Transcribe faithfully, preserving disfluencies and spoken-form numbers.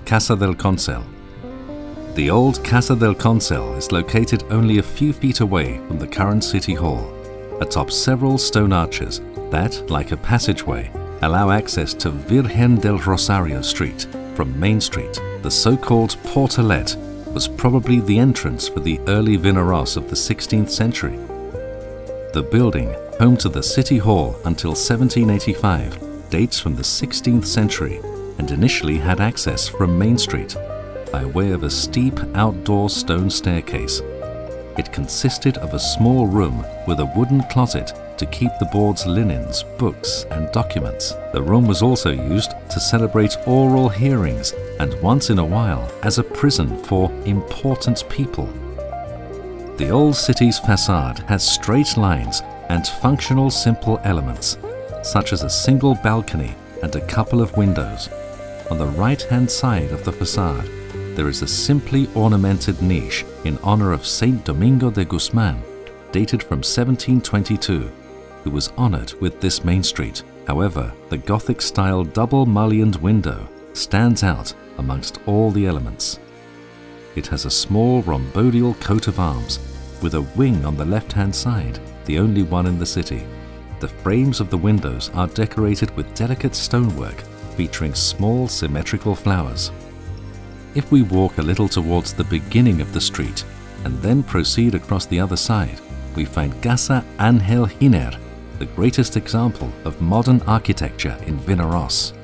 Casa del Consell. The old Casa del Consell is located only a few feet away from the current City Hall, atop several stone arches that, like a passageway, allow access to Virgen del Rosario Street from Main Street. The so-called Portalet was probably the entrance for the early Vinaròs of the sixteenth century. The building, home to the City Hall until seventeen eighty-five, dates from the sixteenth century and initially had access from Main Street by way of a steep outdoor stone staircase. It consisted of a small room with a wooden closet to keep the board's linens, books, and documents. The room was also used to celebrate oral hearings and once in a while as a prison for important people. The old city's facade has straight lines and functional simple elements, such as a single balcony and a couple of windows. On the right-hand side of the facade, there is a simply ornamented niche in honor of Saint Domingo de Guzman, dated from seventeen twenty-two, who was honored with this main street. However, the Gothic-style double mullioned window stands out amongst all the elements. It has a small rhomboidal coat of arms with a wing on the left-hand side, the only one in the city. The frames of the windows are decorated with delicate stonework featuring small symmetrical flowers. If we walk a little towards the beginning of the street and then proceed across the other side, we find Casa Ángel Giner, the greatest example of modern architecture in Vinaròs.